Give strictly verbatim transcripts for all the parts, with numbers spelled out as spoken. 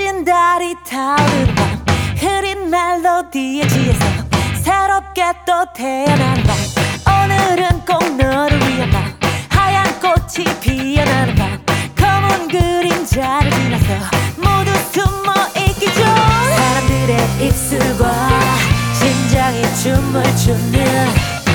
멋진 달이 타오르는 밤 흐린 멜로디에 취해서 새롭게 또 태어난 밤 오늘은 꼭 너를 위한 밤 하얀 꽃이 피어나는 밤 검은 그림자를 지나서 모두 숨어 있기죠. 사람들의 입술과 심장이 춤을 추는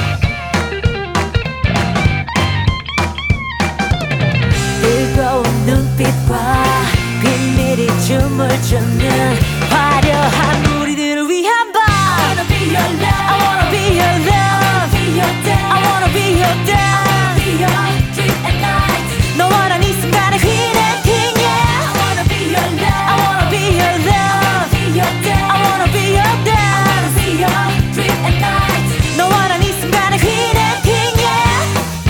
뜨거운 눈빛과 비밀이 춤을 추는 화려한 우리들을 위한 밤 I wanna be your love I wanna be your love I wanna be your dance I wanna be your dream and night 너와 난 이 순간의 휘네킹 yeah I wanna be your love I wanna be your love I wanna be your dance I wanna be your dream and night 너와 난 이 순간의 휘네킹 yeah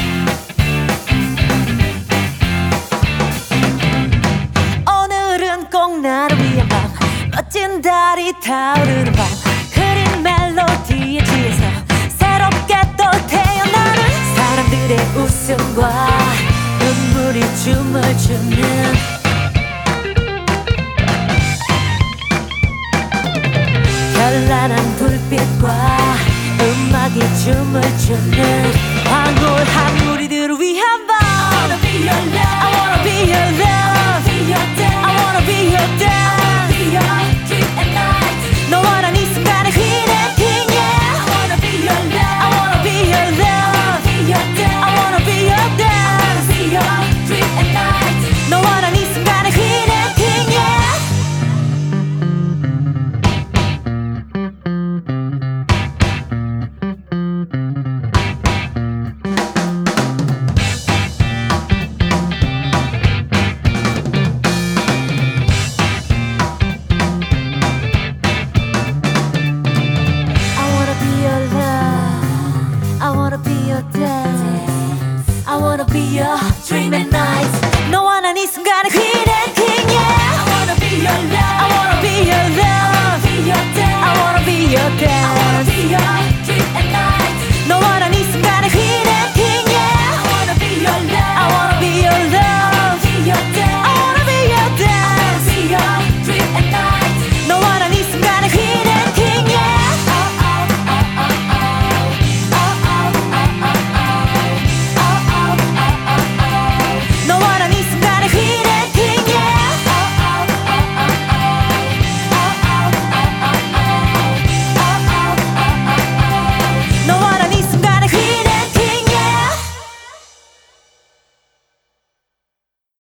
오늘은 꼭 나를 위한 밤 멋진 달이 타오르는 밤 흐린 멜로디에 취해서 새롭게 또 태어나는 사람들의 웃음과 눈물이 춤을 추는 현란한 불빛과 음악이 춤을 추는 황홀한 우리들을 위한 밤 I wanna be your love